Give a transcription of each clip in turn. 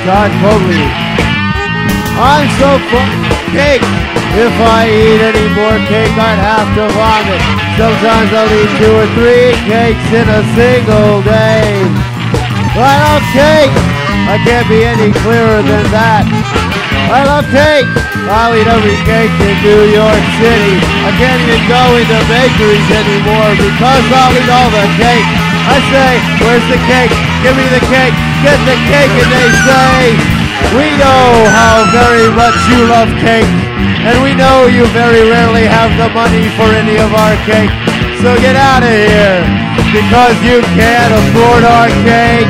Todd Fogley. I'm so full cake. If I eat any more cake, I'd have to vomit. Sometimes I'll eat 2 or 3 cakes in a single day. I love cake. I can't be any clearer than that. I love cake. I'll eat every cake in New York City. I can't even go into bakeries anymore because I'll eat all the cake. I say, where's the cake? Give me the cake. Get the cake. And they say, we know how very much you love cake. And we know you very rarely have the money for any of our cake. So get out of here because you can't afford our cake.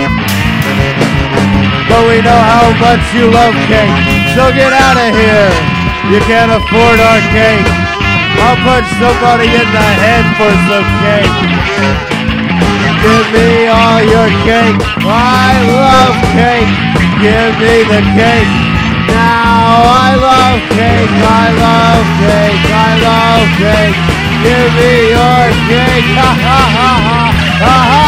But we know how much you love cake. So get out of here. You can't afford our cake. I'll punch somebody in the head for some cake. Give me all your cake. I love cake. Give me the cake. Now I love cake. I love cake. I love cake. Give me your cake. Ha ha ha ha. Ha ha.